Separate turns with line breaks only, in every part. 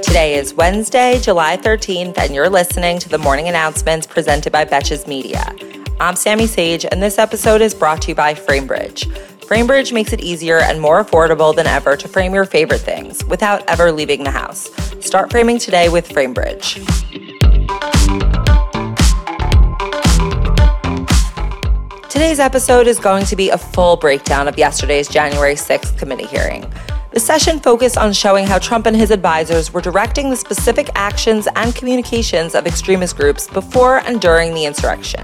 Today is Wednesday, July 13th, and you're listening to the morning announcements presented by Betches Media. I'm Sammy Sage, and this episode is brought to you by Framebridge. Framebridge makes it easier and more affordable than ever to frame your favorite things without ever leaving the house. Start framing today with Framebridge. Today's episode is going to be a full breakdown of yesterday's January 6th committee hearing. The session focused on showing how Trump and his advisors were directing the specific actions and communications of extremist groups before and during the insurrection.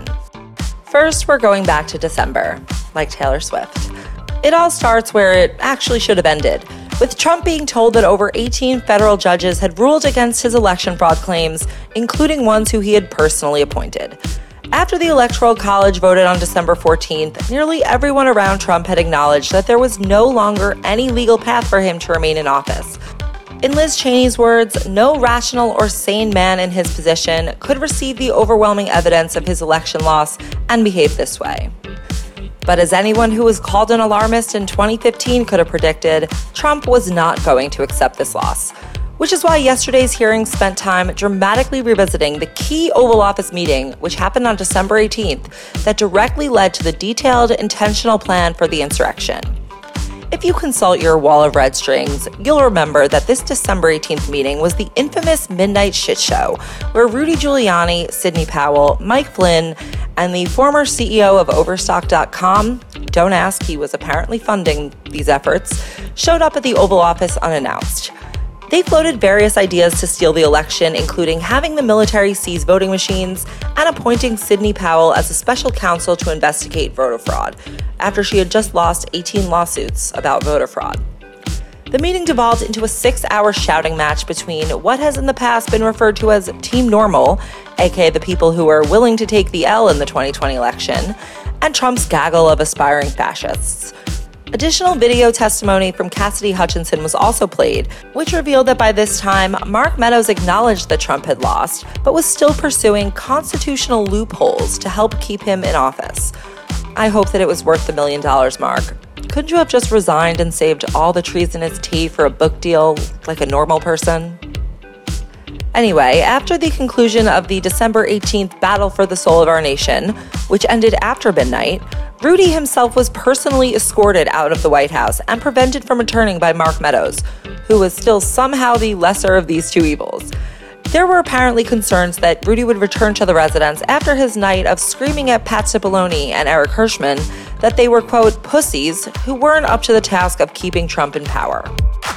First, we're going back to December, like Taylor Swift. It all starts where it actually should have ended, with Trump being told that over 18 federal judges had ruled against his election fraud claims, including ones who he had personally appointed. After the Electoral College voted on December 14th, nearly everyone around Trump had acknowledged that there was no longer any legal path for him to remain in office. In Liz Cheney's words, no rational or sane man in his position could receive the overwhelming evidence of his election loss and behave this way. But as anyone who was called an alarmist in 2015 could have predicted, Trump was not going to accept this loss. Which is why yesterday's hearing spent time dramatically revisiting the key Oval Office meeting, which happened on December 18th, that directly led to the detailed, intentional plan for the insurrection. If you consult your wall of red strings, you'll remember that this December 18th meeting was the infamous Midnight Shit Show, where Rudy Giuliani, Sidney Powell, Mike Flynn, and the former CEO of Overstock.com, don't ask, he was apparently funding these efforts, showed up at the Oval Office unannounced. They floated various ideas to steal the election, including having the military seize voting machines and appointing Sidney Powell as a special counsel to investigate voter fraud, after she had just lost 18 lawsuits about voter fraud. The meeting devolved into a 6-hour shouting match between what has in the past been referred to as Team Normal, aka the people who are willing to take the L in the 2020 election, and Trump's gaggle of aspiring fascists. Additional video testimony from Cassidy Hutchinson was also played, which revealed that by this time, Mark Meadows acknowledged that Trump had lost, but was still pursuing constitutional loopholes to help keep him in office. I hope that it was worth the $1 million, Mark. Couldn't you have just resigned and saved all the treasonous tea for a book deal like a normal person? Anyway, after the conclusion of the December 18th Battle for the Soul of Our Nation, which ended after midnight, Rudy himself was personally escorted out of the White House and prevented from returning by Mark Meadows, who was still somehow the lesser of these two evils. There were apparently concerns that Rudy would return to the residence after his night of screaming at Pat Cipollone and Eric Hirschman that they were, quote, pussies who weren't up to the task of keeping Trump in power.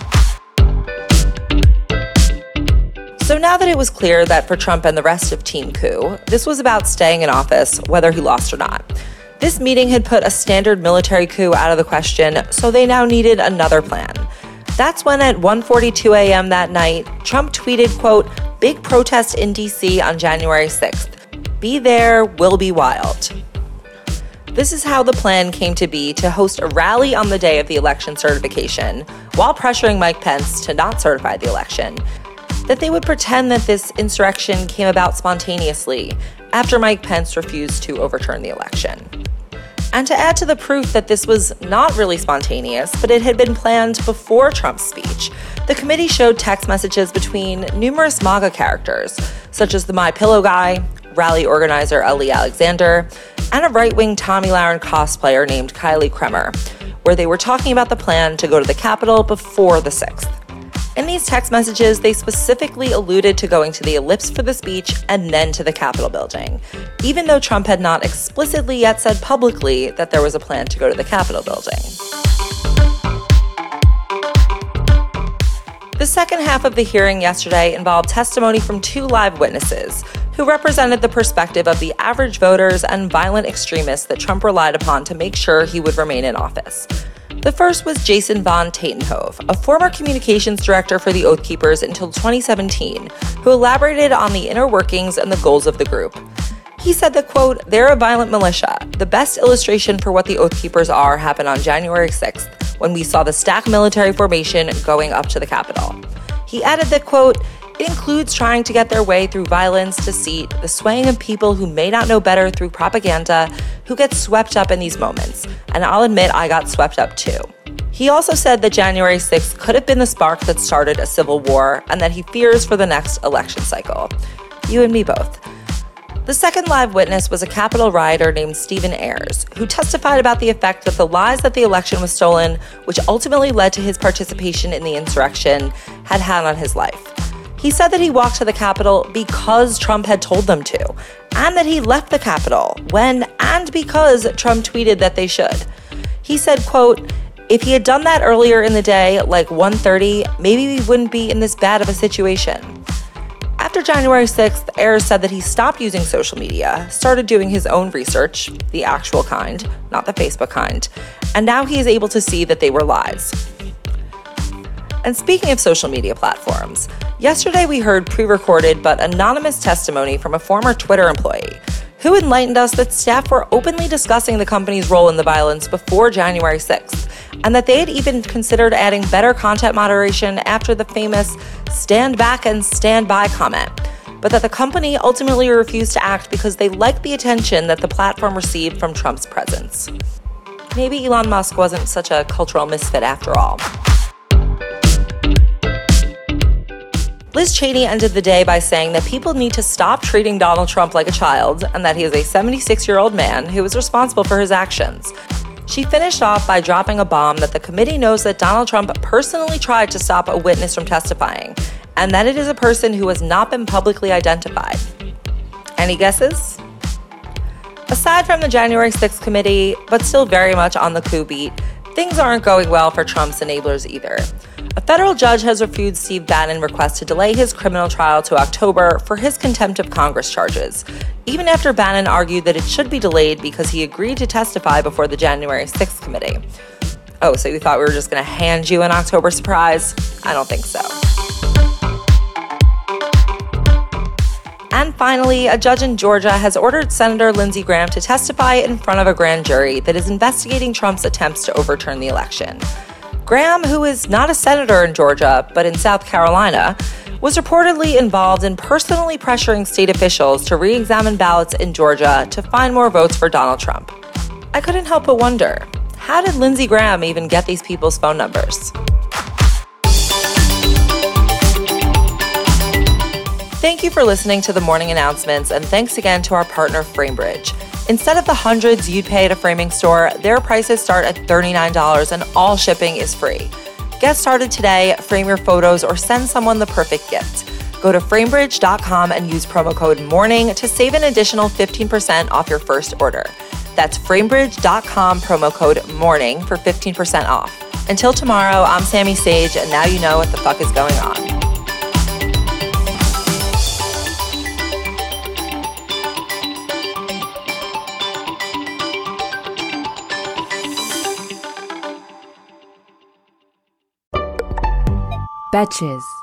So now that it was clear that for Trump and the rest of Team Coup, this was about staying in office, whether he lost or not. This meeting had put a standard military coup out of the question, so they now needed another plan. That's when at 1:42 a.m. that night, Trump tweeted, quote, big protest in D.C. on January 6th. Be there, will be wild. This is how the plan came to be to host a rally on the day of the election certification, while pressuring Mike Pence to not certify the election. That they would pretend that this insurrection came about spontaneously after Mike Pence refused to overturn the election. And to add to the proof that this was not really spontaneous, but it had been planned before Trump's speech, the committee showed text messages between numerous MAGA characters, such as the My Pillow guy, rally organizer Ali Alexander, and a right-wing Tomi Lahren cosplayer named Kylie Kremer, where they were talking about the plan to go to the Capitol before the 6th. In these text messages, they specifically alluded to going to the Ellipse for the speech and then to the Capitol building, even though Trump had not explicitly yet said publicly that there was a plan to go to the Capitol building. The second half of the hearing yesterday involved testimony from two live witnesses who represented the perspective of the average voters and violent extremists that Trump relied upon to make sure he would remain in office. The first was Jason Van Tatenhove, a former communications director for the Oath Keepers until 2017, who elaborated on the inner workings and the goals of the group. He said that, quote, they're a violent militia. The best illustration for what the Oath Keepers are happened on January 6th, when we saw the stacked military formation going up to the Capitol. He added that, quote, it includes trying to get their way through violence, deceit, the swaying of people who may not know better through propaganda, who get swept up in these moments. And I'll admit I got swept up too. He also said that January 6th could have been the spark that started a civil war and that he fears for the next election cycle. You and me both. The second live witness was a Capitol rioter named Stephen Ayers, who testified about the effect that the lies that the election was stolen, which ultimately led to his participation in the insurrection, had had on his life. He said that he walked to the Capitol because Trump had told them to, and that he left the Capitol when and because Trump tweeted that they should. He said, quote, "If he had done that earlier in the day, like 1:30, maybe we wouldn't be in this bad of a situation." After January 6th, Ayers said that he stopped using social media, started doing his own research, the actual kind, not the Facebook kind, and now he is able to see that they were lies. And speaking of social media platforms, yesterday we heard pre-recorded but anonymous testimony from a former Twitter employee who enlightened us that staff were openly discussing the company's role in the violence before January 6th, and that they had even considered adding better content moderation after the famous "stand back and stand by" comment, but that the company ultimately refused to act because they liked the attention that the platform received from Trump's presence. Maybe Elon Musk wasn't such a cultural misfit after all. Liz Cheney ended the day by saying that people need to stop treating Donald Trump like a child and that he is a 76-year-old man who is responsible for his actions. She finished off by dropping a bomb that the committee knows that Donald Trump personally tried to stop a witness from testifying, and that it is a person who has not been publicly identified. Any guesses? Aside from the January 6th committee, but still very much on the coup beat, things aren't going well for Trump's enablers either. A federal judge has refused Steve Bannon's request to delay his criminal trial to October for his contempt of Congress charges, even after Bannon argued that it should be delayed because he agreed to testify before the January 6th committee. Oh, so you thought we were just going to hand you an October surprise? I don't think so. And finally, a judge in Georgia has ordered Senator Lindsey Graham to testify in front of a grand jury that is investigating Trump's attempts to overturn the election. Graham, who is not a senator in Georgia, but in South Carolina, was reportedly involved in personally pressuring state officials to re-examine ballots in Georgia to find more votes for Donald Trump. I couldn't help but wonder, how did Lindsey Graham even get these people's phone numbers? Thank you for listening to the morning announcements, and thanks again to our partner, Framebridge. Instead of the hundreds you'd pay at a framing store, their prices start at $39 and all shipping is free. Get started today, frame your photos, or send someone the perfect gift. Go to framebridge.com and use promo code MORNING to save an additional 15% off your first order. That's framebridge.com, promo code MORNING for 15% off. Until tomorrow, I'm Sammy Sage, and now you know what the fuck is going on.
Betches.